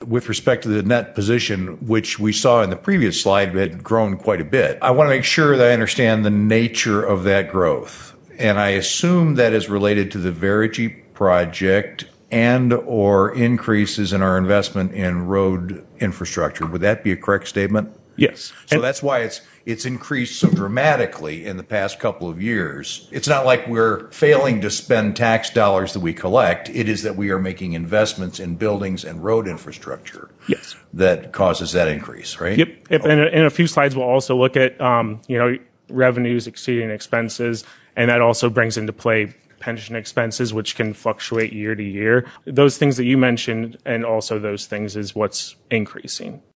with respect to the net position, which we saw in the previous slide had grown quite a bit. I want to make sure that I understand the nature of that growth. And I assume that is related to the Verigy project and or increases in our investment in road infrastructure. Would that be a correct statement? Yes. So that's why it's increased so dramatically in the past couple of years. It's not like we're failing to spend tax dollars that we collect. It is that we are making investments in buildings and road infrastructure. Yes. That causes that increase, right? Yep. And in a few slides, we'll also look at, revenues exceeding expenses. And that also brings into play pension expenses, which can fluctuate year to year. Those things that you mentioned and also those things is what's increasing.